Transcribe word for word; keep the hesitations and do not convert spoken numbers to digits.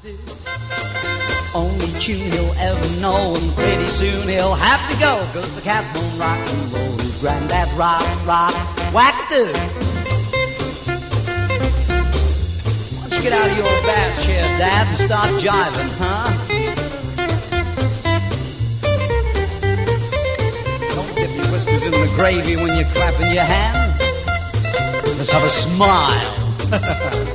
Only tune he'll ever know, and pretty soon he'll have to go, 'cause the cat won't rock and roll. His granddad's rock, rock, whack-a-doo. Why don't you get out of your bad chair, Dad, and start jiving, huh? Don't dip your whiskers in the gravy when you're clapping your hands. Let's have a smile.